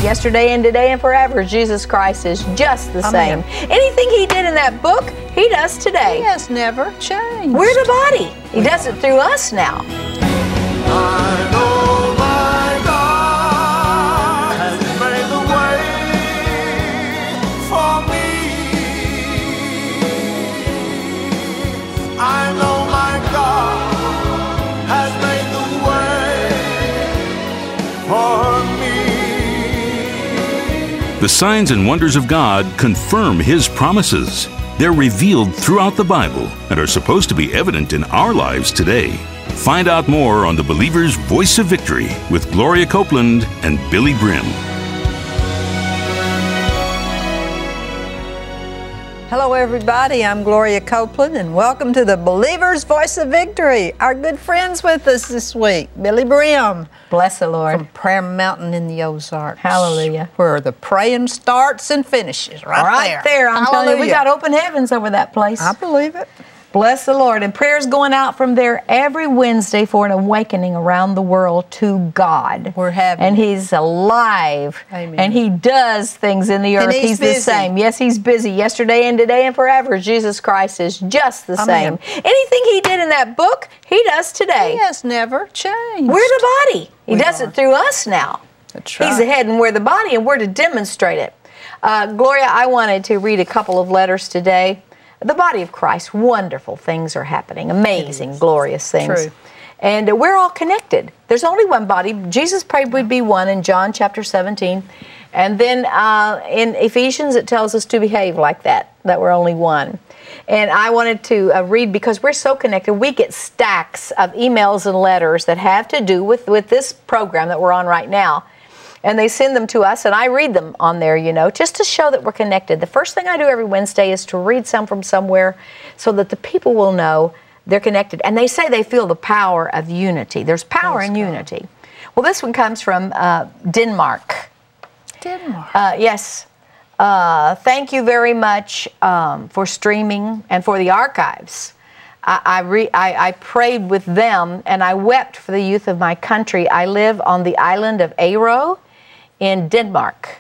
yesterday and today and forever. Jesus Christ is just the same. Anything He did in that book, He does today. He has never changed. We're the body. He does it through us now. I know my God has made the way for me. I know my God has made the way for me. The signs and wonders of God confirm His promises. They're revealed throughout the Bible and are supposed to be evident in our lives today. Find out more on the Believer's Voice of Victory with Gloria Copeland and Billy Brim. Hello, everybody. I'm Gloria Copeland, and welcome to the Believer's Voice of Victory. Our good friends with us this week, Billy Brim. Bless the Lord. From Prayer Mountain in the Ozarks. Hallelujah. Where the praying starts and finishes, right there. I'm telling you, we got open heavens over that place. I believe it. Bless the Lord. And prayers going out from there every Wednesday for an awakening around the world to God. We're having And He's alive. Amen. And He does things in the earth. And He's the busy. same. Yes, He's busy. Yesterday and today and forever. Jesus Christ is just the Amen. same. Anything He did in that book, He does today. He has never changed. We're the body. He We does are. it through us now. That's right. He's the head and we're the body, and we're to demonstrate it. Gloria, I wanted to read a couple of letters today. The body of Christ, wonderful things are happening, amazing, glorious things. True. And we're all connected. There's only one body. Jesus prayed we'd be one in John chapter 17. And then in Ephesians it tells us to behave like that we're only one. And I wanted to read, because we're so connected, we get stacks of emails and letters that have to do with this program that we're on right now. And they send them to us, and I read them on there, just to show that we're connected. The first thing I do every Wednesday is to read some from somewhere so that the people will know they're connected. And they say they feel the power of unity. There's power in unity. Well, this one comes from Denmark. Denmark. Yes. Thank you very much for streaming and for the archives. I prayed with them, and I wept for the youth of my country. I live on the island of Aro in Denmark.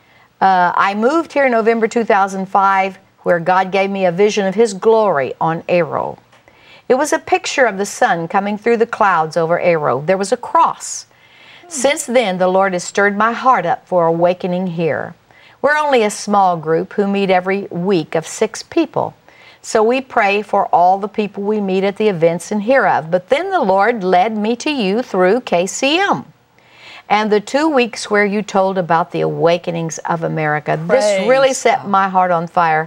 I moved here in November 2005, where God gave me a vision of His glory on Aro. It was a picture of the sun coming through the clouds over Aro. There was a cross. Since then, the Lord has stirred my heart up for awakening here. We're only a small group who meet every week of 6 people. So we pray for all the people we meet at the events and hear of. But then the Lord led me to you through KCM. And the 2 weeks where you told about the awakenings of America, this really set my heart on fire.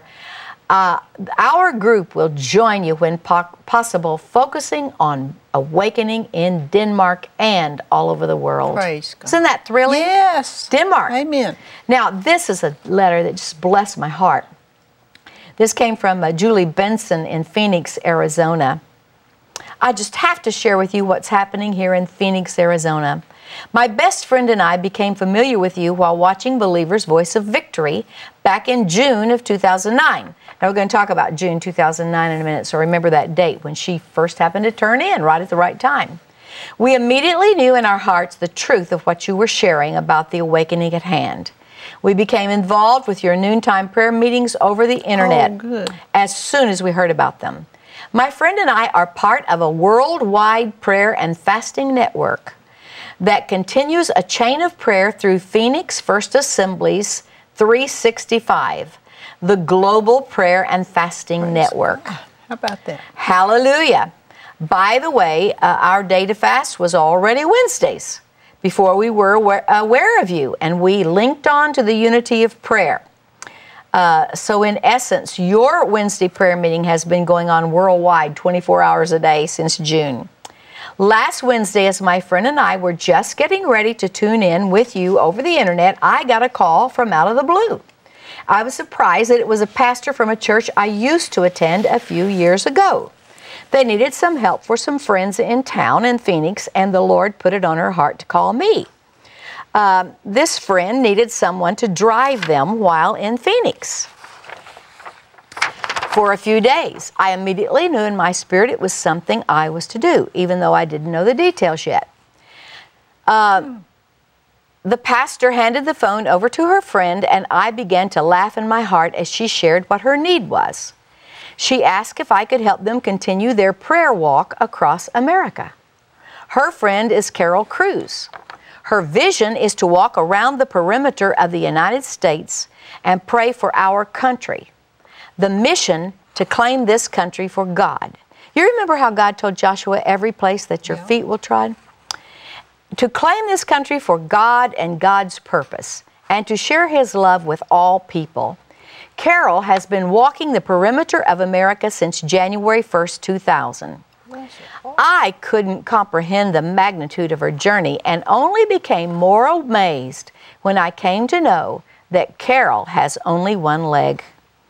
Our group will join you when possible, focusing on awakening in Denmark and all over the world. Praise God. Isn't that thrilling? Yes. Denmark. Amen. Now, this is a letter that just blessed my heart. This came from Julie Benson in Phoenix, Arizona. I just have to share with you what's happening here in Phoenix, Arizona. My best friend and I became familiar with you while watching Believer's Voice of Victory back in June of 2009. Now, we're going to talk about June 2009 in a minute, so remember that date when she first happened to turn in right at the right time. We immediately knew in our hearts the truth of what you were sharing about the awakening at hand. We became involved with your noontime prayer meetings over the internet as soon as we heard about them. My friend and I are part of a worldwide prayer and fasting network that continues a chain of prayer through Phoenix First Assembly's 365, the Global Prayer and Fasting Network. God. How about that? Hallelujah. By the way, our day to fast was already Wednesdays before we were aware of you, and we linked on to the unity of prayer. So in essence, your Wednesday prayer meeting has been going on worldwide 24 hours a day since June. Last Wednesday, as my friend and I were just getting ready to tune in with you over the internet, I got a call from out of the blue. I was surprised that it was a pastor from a church I used to attend a few years ago. They needed some help for some friends in town in Phoenix, and the Lord put it on her heart to call me. This friend needed someone to drive them while in Phoenix for a few days. I immediately knew in my spirit it was something I was to do, even though I didn't know the details yet. The pastor handed the phone over to her friend, and I began to laugh in my heart as she shared what her need was. She asked if I could help them continue their prayer walk across America. Her friend is Carol Cruz. Her vision is to walk around the perimeter of the United States and pray for our country. The mission to claim this country for God. You remember how God told Joshua, every place that your feet will trod? To claim this country for God and God's purpose, and to share His love with all people. Carol has been walking the perimeter of America since January 1st, 2000. I couldn't comprehend the magnitude of her journey and only became more amazed when I came to know that Carol has only one leg.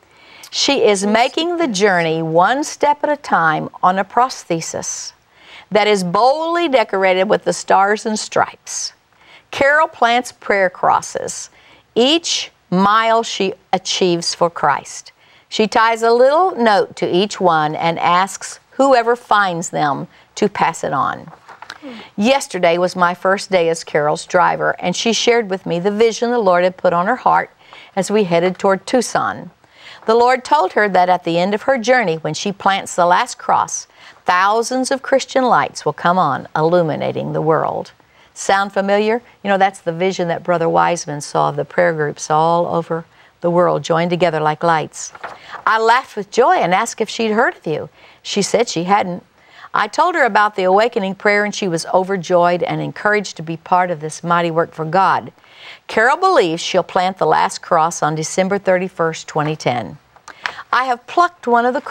She is making the journey one step at a time on a prosthesis that is boldly decorated with the stars and stripes. Carol plants prayer crosses each mile she achieves for Christ. She ties a little note to each one and asks whoever finds them to pass it on. Yesterday was my first day as Carol's driver, and she shared with me the vision the Lord had put on her heart as we headed toward Tucson. The Lord told her that at the end of her journey, when she plants the last cross, thousands of Christian lights will come on, illuminating the world. Sound familiar? You know, that's the vision that Brother Wiseman saw of the prayer groups all over the world, joined together like lights. I laughed with joy and asked if she'd heard of you. She said she hadn't. I told her about the awakening prayer, and she was overjoyed and encouraged to be part of this mighty work for God. Carol believes she'll plant the last cross on December 31st, 2010. I have plucked one of the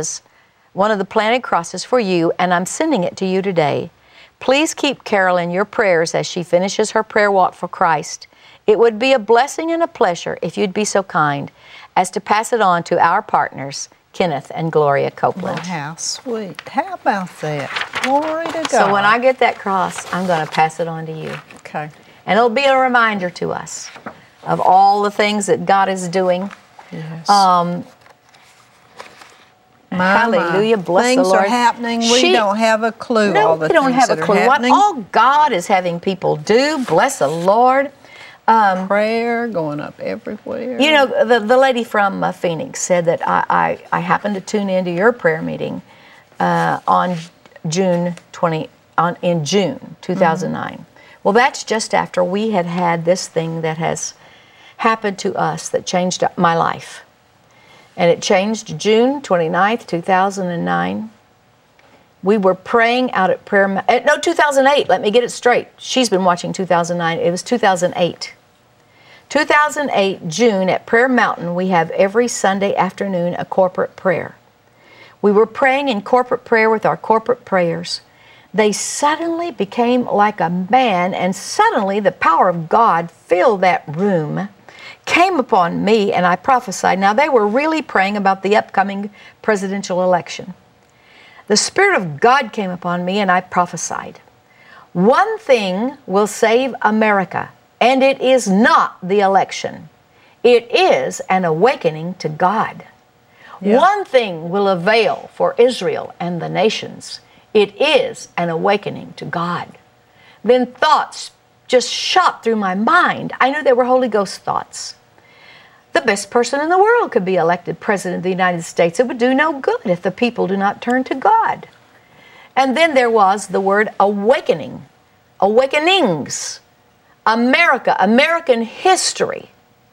planted crosses for you, and I'm sending it to you today. Please keep Carol in your prayers as she finishes her prayer walk for Christ. It would be a blessing and a pleasure if you'd be so kind as to pass it on to our partners, Kenneth and Gloria Copeland. Well, how sweet. How about that? Glory to God. So when I get that cross, I'm going to pass it on to you. Okay. And it'll be a reminder to us of all the things that God is doing. Yes. Hallelujah. Bless Things the Lord. Are happening. We don't have a clue. No, all the we don't things have a that clue. Are What happening. all God is having people do. Bless the Lord. Prayer going up everywhere. You know, the lady from Phoenix said that I happened to tune into your prayer meeting in June 2009. Well, that's just after we had this thing that has happened to us that changed my life. And it changed June 29th, 2009. We were praying out at Prayer Mountain. No, 2008. Let me get it straight. She's been watching 2009. It was 2008. 2008, June, at Prayer Mountain, we have every Sunday afternoon a corporate prayer. We were praying in corporate prayer with our corporate prayers. They suddenly became like a man, and suddenly the power of God filled that room, came upon me, and I prophesied. Now, they were really praying about the upcoming presidential election. The Spirit of God came upon me, and I prophesied. One thing will save America, and it is not the election. It is an awakening to God. Yeah. One thing will avail for Israel and the nations. It is an awakening to God. Then thoughts just shot through my mind. I knew they were Holy Ghost thoughts. The best person in the world could be elected President of the United States. It would do no good if the people do not turn to God. And then there was the word awakening, awakenings, America, American history,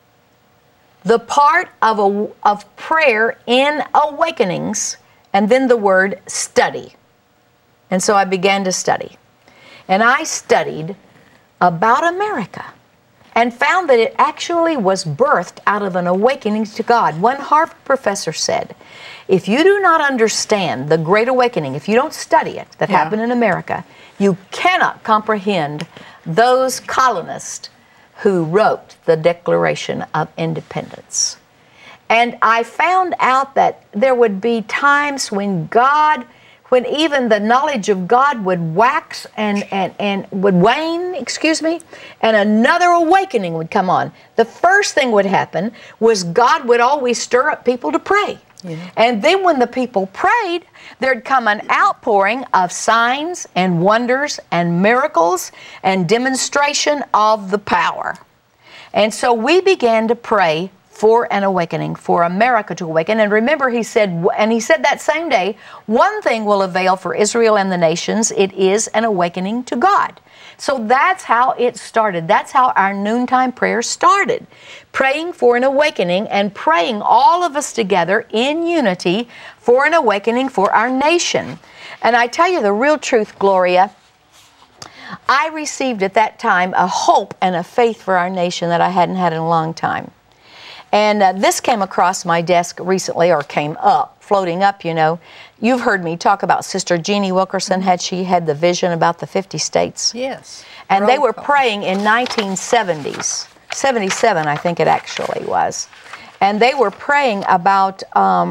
the part of prayer in awakenings, and then the word study. And so I began to study. And I studied about America and found that it actually was birthed out of an awakening to God. One Harvard professor said, if you do not understand the Great Awakening, if you don't study it, that happened in America, you cannot comprehend those colonists who wrote the Declaration of Independence. And I found out that there would be times when even the knowledge of God would wax and would wane, and another awakening would come on. The first thing would happen was God would always stir up people to pray. Yeah. And then when the people prayed, there'd come an outpouring of signs and wonders and miracles and demonstration of the power. And so we began to pray for an awakening, for America to awaken. And remember, he said that same day, one thing will avail for Israel and the nations, it is an awakening to God. So that's how it started. That's how our noontime prayer started. Praying for an awakening and praying all of us together in unity for an awakening for our nation. And I tell you the real truth, Gloria, I received at that time a hope and a faith for our nation that I hadn't had in a long time. And this came across my desk recently, or came up, floating up, you know. You've heard me talk about Sister Jeannie Wilkerson. She had the vision about the 50 states. Yes. And they were praying in 1970s, 77 I think it actually was. And they were praying about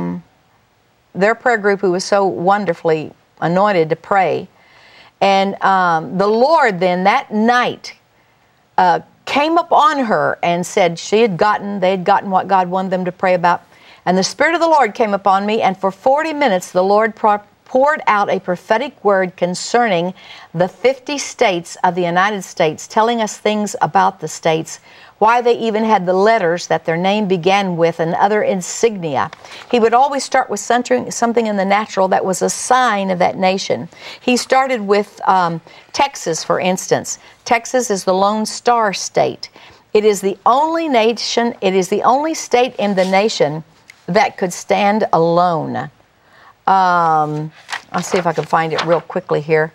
their prayer group who was so wonderfully anointed to pray. And the Lord then that night came upon her and said they had gotten what God wanted them to pray about. And the Spirit of the Lord came upon me, and for 40 minutes the Lord poured out a prophetic word concerning the 50 states of the United States, telling us things about the states, why they even had the letters that their name began with and other insignia. He would always start with something in the natural that was a sign of that nation. He started with Texas, for instance. Texas is the Lone Star State. It is the only nation, it is the only state in the nation that could stand alone. I'll see if I can find it real quickly here.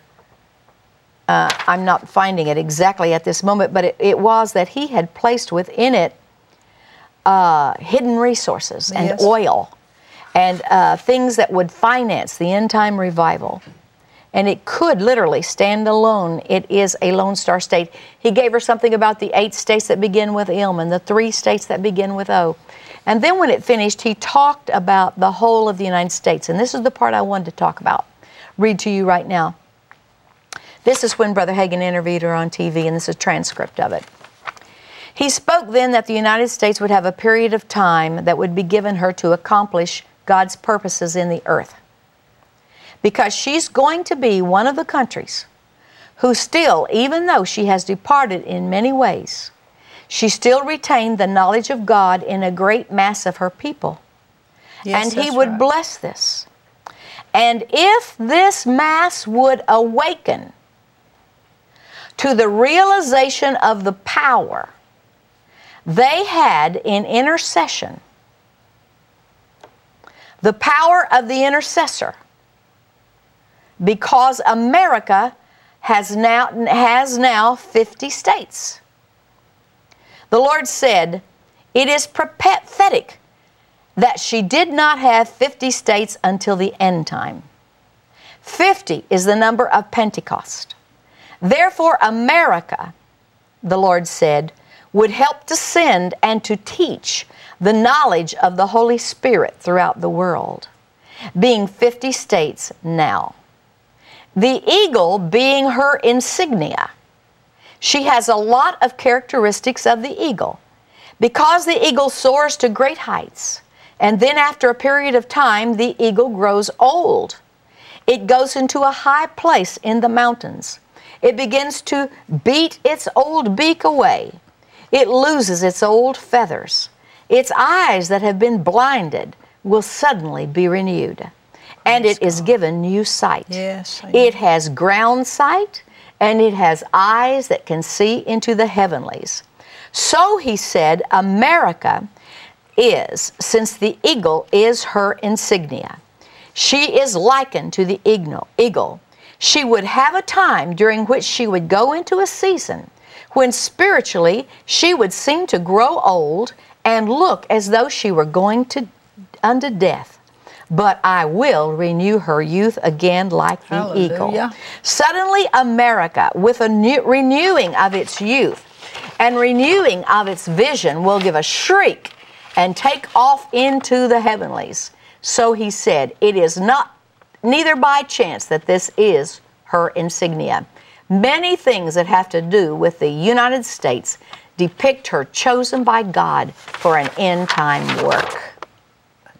I'm not finding it exactly at this moment, but it was that he had placed within it hidden resources and Yes. oil and things that would finance the end-time revival. And it could literally stand alone. It is a Lone Star State. He gave her something about the 8 states that begin with M and the 3 states that begin with O. And then when it finished, he talked about the whole of the United States. And this is the part I wanted to talk about. Read to you right now. This is when Brother Hagin interviewed her on TV, and this is a transcript of it. He spoke then that the United States would have a period of time that would be given her to accomplish God's purposes in the earth. Because she's going to be one of the countries who still, even though she has departed in many ways, she still retained the knowledge of God in a great mass of her people. Yes, And he that's would right. bless this. And if this mass would awaken to the realization of the power they had in intercession, the power of the intercessor, because America has now 50 states. The Lord said, it is pathetic that she did not have 50 states until the end time. 50 is the number of Pentecost. Therefore, America, the Lord said, would help to send and to teach the knowledge of the Holy Spirit throughout the world, being 50 states now. The eagle being her insignia. She has a lot of characteristics of the eagle. Because the eagle soars to great heights, and then after a period of time, the eagle grows old. It goes into a high place in the mountains. It begins to beat its old beak away. It loses its old feathers. Its eyes that have been blinded will suddenly be renewed. And it is given new sight. Yes. It has ground sight, and it has eyes that can see into the heavenlies. So he said, America is, since the eagle is her insignia, she is likened to the eagle. She would have a time during which she would go into a season when spiritually she would seem to grow old and look as though she were going unto death. But I will renew her youth again like the Hallelujah. eagle. Suddenly America, with a renewing of its youth and renewing of its vision, will give a shriek and take off into the heavenlies. So he said, it is neither by chance that this is her insignia. Many things that have to do with the United States depict her chosen by God for an end-time work.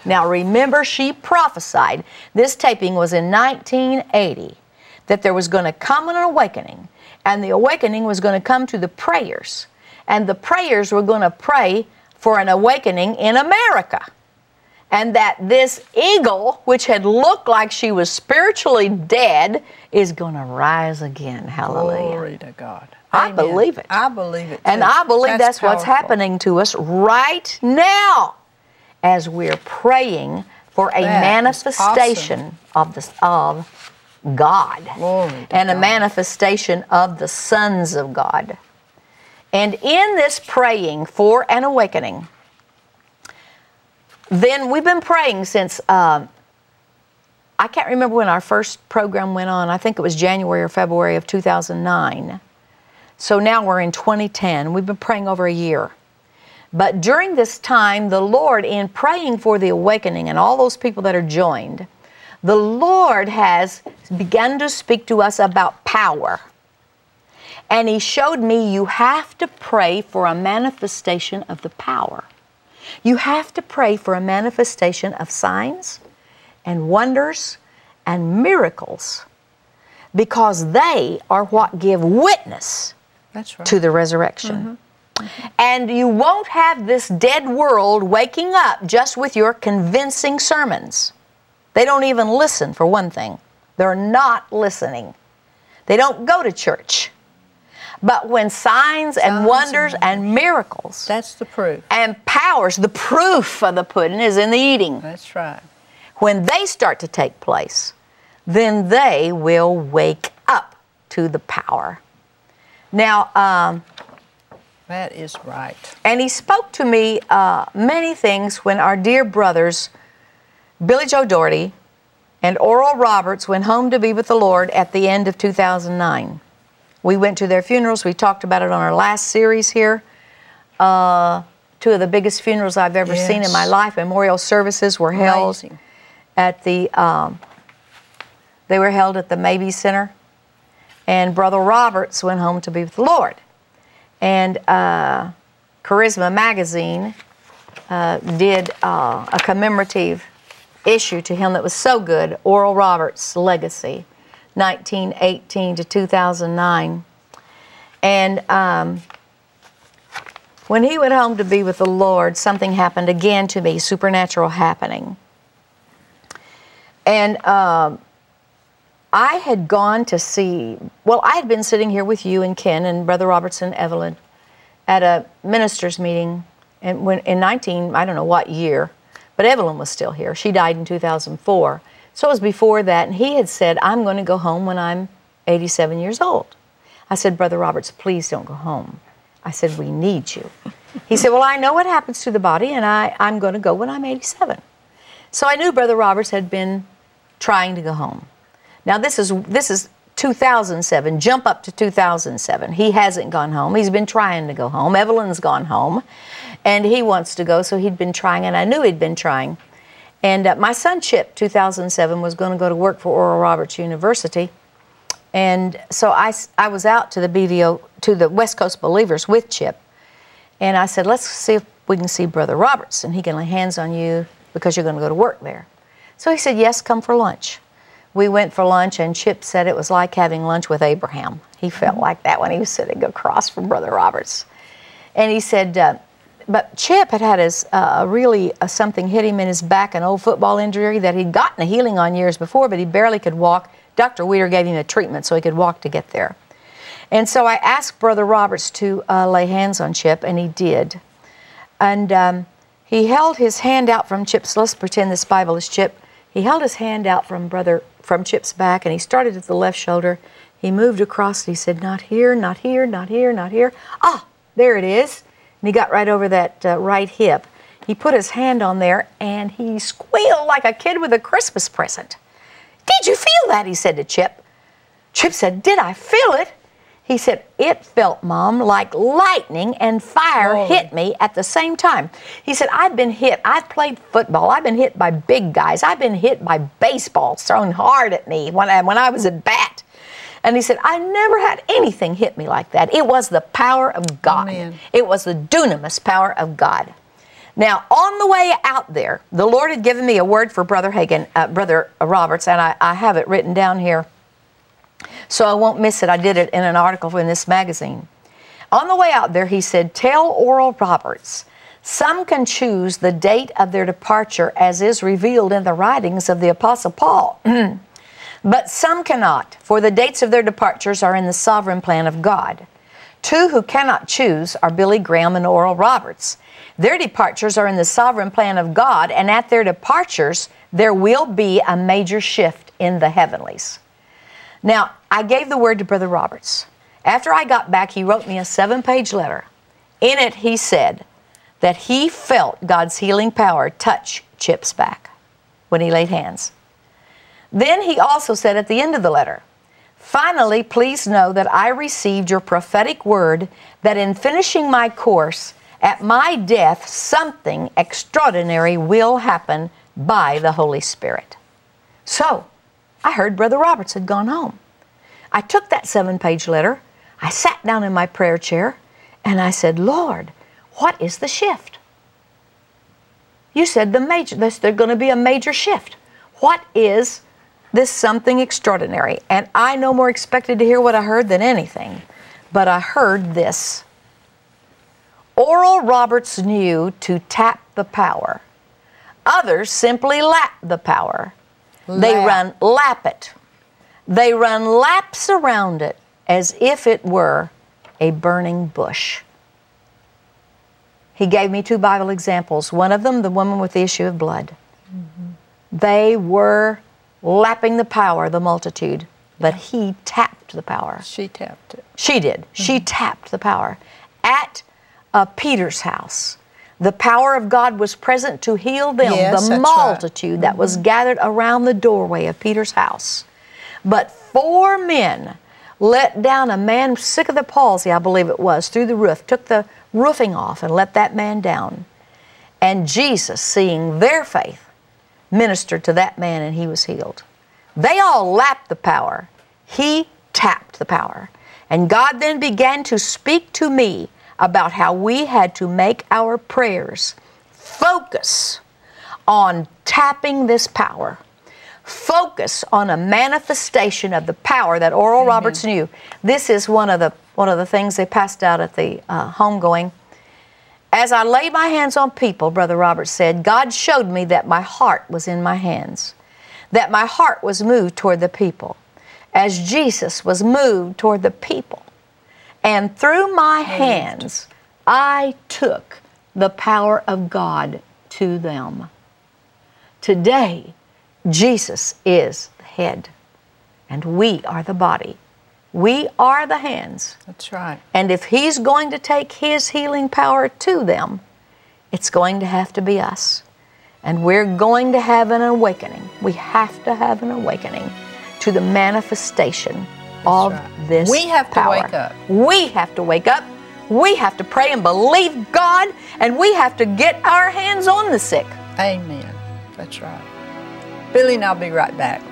Now remember, she prophesied, this taping was in 1980, that there was going to come an awakening, and the awakening was going to come to the prayers, and the prayers were going to pray for an awakening in America. And that this eagle, which had looked like she was spiritually dead, is going to rise again. Hallelujah. Glory to God. I Amen. believe it. I believe it too. And I believe that's what's powerful. happening to us right now as we're praying for a That is manifestation of God Glory to and a God. manifestation of the sons of God. And in this praying for an awakening, then we've been praying since, I can't remember when our first program went on. I think it was January or February of 2009. So now we're in 2010. We've been praying over a year. But during this time, the Lord, in praying for the awakening and all those people that are joined, the Lord has begun to speak to us about power. And He showed me you have to pray for a manifestation of the power. You have to pray for a manifestation of signs and wonders and miracles, because they are what give witness That's right. to the resurrection. And you won't have this dead world waking up just with your convincing sermons. They don't even listen, for one thing. They're not listening. They don't go to church. But when signs and wonders and miracles That's the proof. and powers, the proof of the pudding is in the eating. That's right. When they start to take place, then they will wake up to the power. Now, That is right. and He spoke to me many things when our dear brothers, Billy Joe Doherty and Oral Roberts, went home to be with the Lord at the end of 2009. We went to their funerals. We talked about it on our last series here. Two of the biggest funerals I've ever seen in my life. Memorial services were held Amazing. at the, they were held at the Mabee Center. And Brother Roberts went home to be with the Lord. And Charisma Magazine did a commemorative issue to him that was so good, Oral Roberts' Legacy, 1918 to 2009. And when he went home to be with the Lord, something happened again to me, supernatural happening. And I had gone to see, well, I had been sitting here with you and Ken and Brother Roberts and Evelyn at a ministers' meeting in I don't know what year, but Evelyn was still here. She died in 2004. So it was before that, and he had said, I'm going to go home when I'm 87 years old. I said, Brother Roberts, please don't go home. I said, we need you. He said, well, I know what happens to the body, and I'm going to go when I'm 87. So I knew Brother Roberts had been trying to go home. Now, this is 2007, jump up to 2007. He hasn't gone home. He's been trying to go home. Evelyn's gone home, and he wants to go, so he'd been trying, and I knew he'd been trying. And my son, Chip, 2007, was going to go to work for Oral Roberts University. And so I was out to the BVO, to the West Coast Believers with Chip. And I said, let's see if we can see Brother Roberts, and he can lay hands on you because you're going to go to work there. So he said, yes, come for lunch. We went for lunch, and Chip said it was like having lunch with Abraham. He felt like that when he was sitting across from Brother Roberts. And he said, but Chip had his something hit him in his back, an old football injury that he'd gotten a healing on years before, but he barely could walk. Dr. Weeder gave him a treatment so he could walk to get there. And so I asked Brother Roberts to lay hands on Chip, and he did. And he held his hand out from Chip's, let's pretend this Bible is Chip. He held his hand out from Chip's back, and he started at the left shoulder. He moved across, and he said, not here, not here, not here, not here. Ah, there it is. And he got right over that right hip. He put his hand on there, and he squealed like a kid with a Christmas present. Did you feel that? He said to Chip. Chip said, did I feel it? He said, it felt, Mom, like lightning and fire hit me at the same time. He said, I've been hit. I've played football. I've been hit by big guys. I've been hit by baseballs thrown hard at me when I was at bat. And he said, I never had anything hit me like that. It was the power of God. Amen. It was the dunamis power of God. Now, on the way out there, the Lord had given me a word for Brother Roberts, and I have it written down here so I won't miss it. I did it in an article in this magazine. On the way out there, he said, tell Oral Roberts, some can choose the date of their departure as is revealed in the writings of the Apostle Paul. But some cannot, for the dates of their departures are in the sovereign plan of God. Two who cannot choose are Billy Graham and Oral Roberts. Their departures are in the sovereign plan of God, and at their departures, there will be a major shift in the heavenlies. Now, I gave the word to Brother Roberts. After I got back, he wrote me a 7-page letter. In it, he said that he felt God's healing power touch Chip's back when he laid hands. Then he also said at the end of the letter, finally, please know that I received your prophetic word that in finishing my course, at my death, something extraordinary will happen by the Holy Spirit. So, I heard Brother Roberts had gone home. I took that 7-page letter, I sat down in my prayer chair, and I said, Lord, what is the shift? You said there's going to be a major shift. What is this something extraordinary? And I no more expected to hear what I heard than anything, but I heard this. Oral Roberts knew to tap the power. Others simply lap the power. They lap it. They run laps around it as if it were a burning bush. He gave me 2 Bible examples. One of them, the woman with the issue of blood. Mm-hmm. They were lapping the power, the multitude, but he tapped the power. She tapped it. She did. Mm-hmm. She tapped the power. At Peter's house, the power of God was present to heal them, yes, the multitude right. that was gathered around the doorway of Peter's house. But 4 men let down a man sick of the palsy, I believe it was, through the roof, took the roofing off and let that man down. And Jesus, seeing their faith, ministered to that man and he was healed. They all lapped the power. He tapped the power. And God then began to speak to me about how we had to make our prayers focus on tapping this power. Focus on a manifestation of the power that Oral Roberts knew. This is one of the things they passed out at the homegoing. As I laid my hands on people, Brother Roberts said, God showed me that my heart was in my hands, that my heart was moved toward the people, as Jesus was moved toward the people. And through my hands, I took the power of God to them. Today, Jesus is the head, and we are the body. We are the hands. That's right. And if He's going to take His healing power to them, it's going to have to be us. And we're going to have an awakening. We have to have an awakening to the manifestation of this We have to power. wake up. We have to wake up. We have to pray and believe God, and we have to get our hands on the sick. Amen. That's right. Billy and I'll be right back.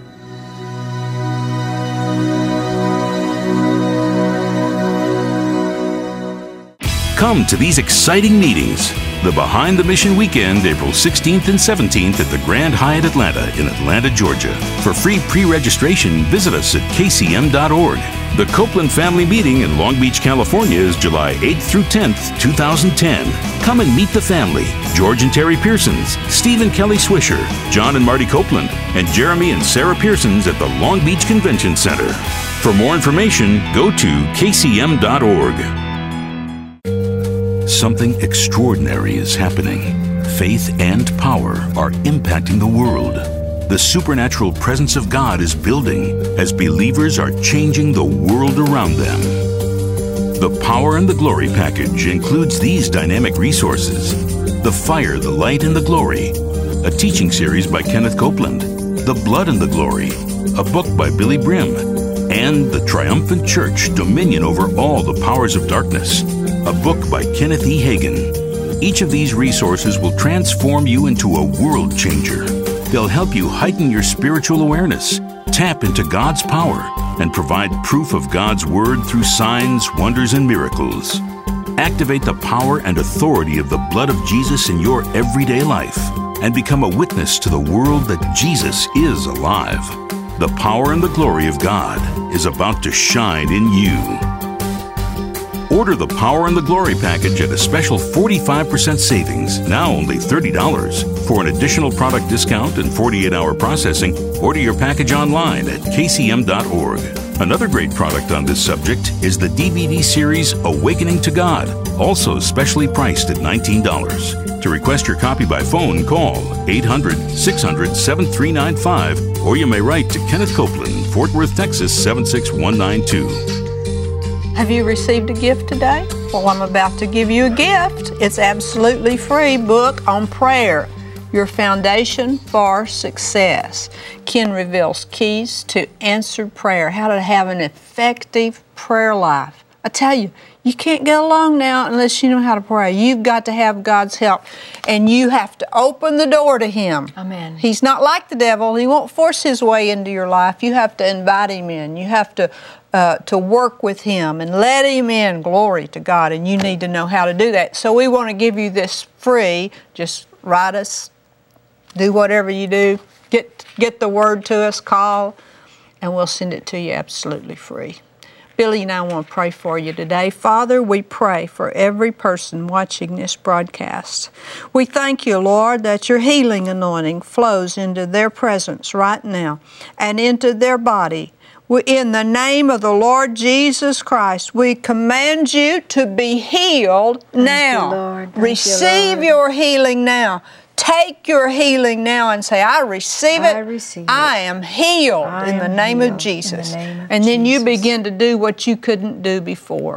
Come to these exciting meetings. The Behind the Mission Weekend, April 16th and 17th at the Grand Hyatt Atlanta in Atlanta, Georgia. For free pre-registration, visit us at kcm.org. The Copeland Family Meeting in Long Beach, California is July 8th through 10th, 2010. Come and meet the family. George and Terry Pearsons, Steve and Kelly Swisher, John and Marty Copeland, and Jeremy and Sarah Pearsons at the Long Beach Convention Center. For more information, go to kcm.org. Something extraordinary is happening. Faith and power are impacting the world. The supernatural presence of God is building as believers are changing the world around them. The Power and the Glory package includes these dynamic resources: The Fire, the Light, and the Glory, a teaching series by Kenneth Copeland; The Blood and the Glory, a book by Billy Brim; and The Triumphant Church, Dominion Over All the Powers of Darkness, a book by Kenneth E. Hagin. Each of these resources will transform you into a world changer. They'll help you heighten your spiritual awareness, tap into God's power, and provide proof of God's Word through signs, wonders, and miracles. Activate the power and authority of the blood of Jesus in your everyday life and become a witness to the world that Jesus is alive. The power and the glory of God is about to shine in you. Order the Power and the Glory package at a special 45% savings, now only $30. For an additional product discount and 48-hour processing, order your package online at kcm.org. Another great product on this subject is the DVD series Awakening to God, also specially priced at $19. To request your copy by phone, call 800-600-7395, or you may write to Kenneth Copeland, Fort Worth, Texas 76192. Have you received a gift today? Well, I'm about to give you a gift. It's absolutely free book on prayer, Your Foundation for Success. Ken reveals keys to answered prayer, how to have an effective prayer life. I tell you, you can't get along now unless you know how to pray. You've got to have God's help, and you have to open the door to Him. Amen. He's not like the devil. He won't force his way into your life. You have to invite Him in. You have to work with Him and let Him in. Glory to God, and you need to know how to do that. So we want to give you this free. Just write us, do whatever you do, get the word to us, call, and we'll send it to you absolutely free. Billy and I want to pray for you today. Father, we pray for every person watching this broadcast. We thank you, Lord, that your healing anointing flows into their presence right now and into their body. In the name of the Lord Jesus Christ, we command you to be healed now. Thank you, Lord. Receive your healing now. Take your healing now and say, I receive it. I receive it. I am healed in the name of Jesus. And then you begin to do what you couldn't do before.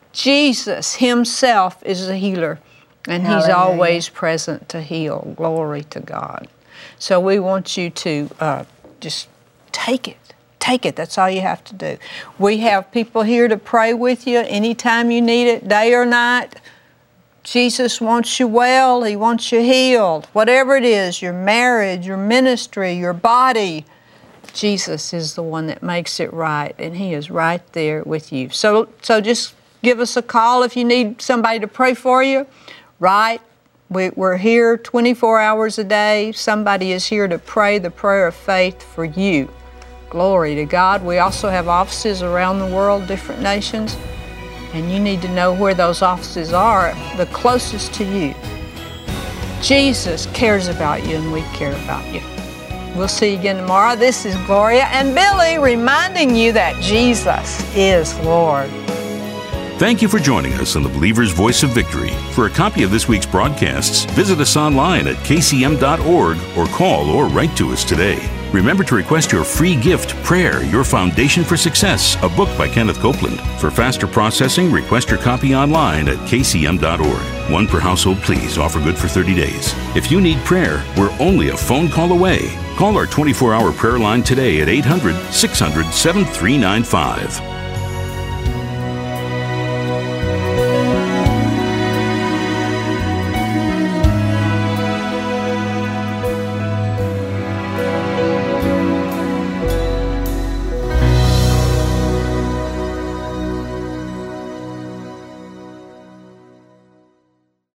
Jesus Himself is a healer, and He's always present to heal. Glory to God. So we want you to just take it. Take it. That's all you have to do. We have people here to pray with you anytime you need it, day or night. Jesus wants you well. He wants you healed. Whatever it is, your marriage, your ministry, your body, Jesus is the one that makes it right, and He is right there with you. So just give us a call if you need somebody to pray for you. Right? We're here 24 hours a day. Somebody is here to pray the prayer of faith for you. Glory to God. We also have offices around the world, different nations. And you need to know where those offices are, the closest to you. Jesus cares about you, and we care about you. We'll see you again tomorrow. This is Gloria and Billy reminding you that Jesus is Lord. Thank you for joining us on the Believer's Voice of Victory. For a copy of this week's broadcasts, visit us online at kcm.org or call or write to us today. Remember to request your free gift, Prayer, Your Foundation for Success, a book by Kenneth Copeland. For faster processing, request your copy online at kcm.org. One per household, please. Offer good for 30 days. If you need prayer, we're only a phone call away. Call our 24-hour prayer line today at 800-600-7395.